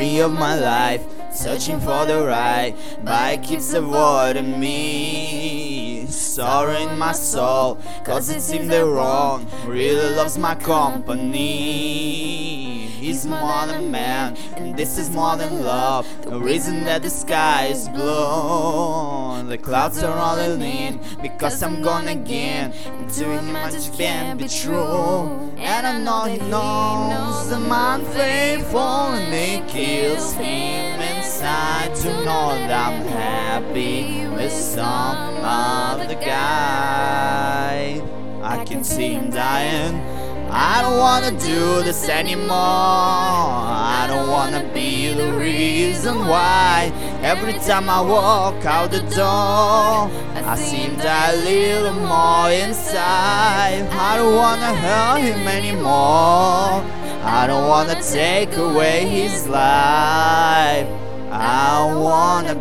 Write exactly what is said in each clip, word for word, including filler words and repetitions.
story of my life, searching for the right, but it keeps avoiding me. Sorrow in my soul, cause it seems they're wrong. Really loves my company. He's more than man, and this is more than love. The reason that the sky is blue, the clouds are rolling in, because I'm gone again. And to him I just can't be true. And I know he knows that I'm unfaithful, and it kills him inside to know that I'm happy with some other guy. I can see him dying. I don't wanna do this anymore. I don't wanna be the reason why. Every time I walk out the door, I see him die a little more inside. I don't wanna hurt him anymore. I don't wanna take away his life. I wanna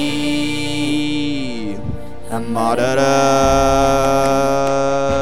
be a murderer.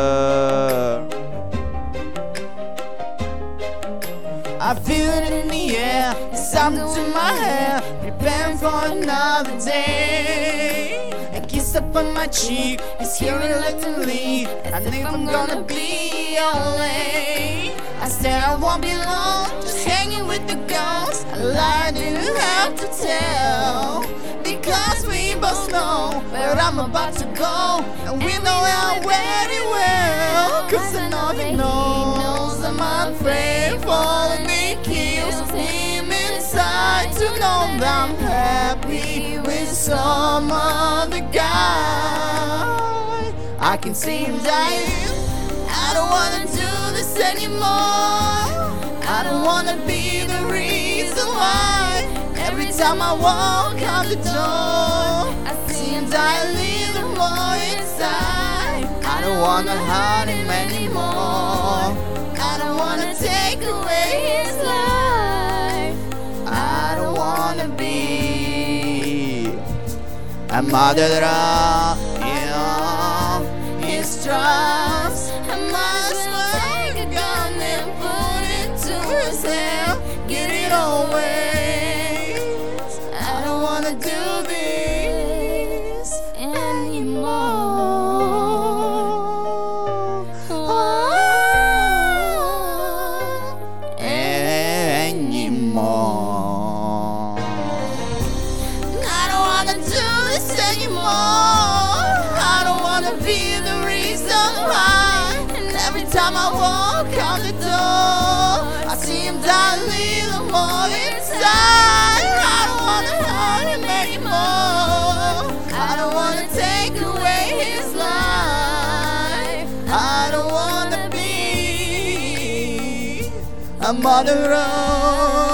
I feel it in the air, it's something to my hair, preparing for another day. A kiss up on my cheek, it's here reluctantly. I think I'm gonna be all late. I said I won't be long, just hanging with the ghosts. A lie I didn't have to tell, because we both know where I'm about to go, and we know how very well. Cause I know he knows I'm unfaithful, and it kills him inside to know that I'm happy with some other guy. I can see him dying. I don't wanna do this anymore. I don't wanna be the reason why. Every time I walk out the door, I see him die a little more inside. I don't wanna hurt him anymore. I don't wanna take away his life. I don't wanna be a murderer. Yeah, his trust. I might as well take a gun and put it to his head. Get it always. I don't wanna do this anymore. Oh, anymore. I don't wanna do this anymore. I don't wanna be the reason why. And every time I walk out the door, I see him die a little more inside. I don't wanna hurt him anymore. I don't wanna take away his life. I don't wanna be a murderer.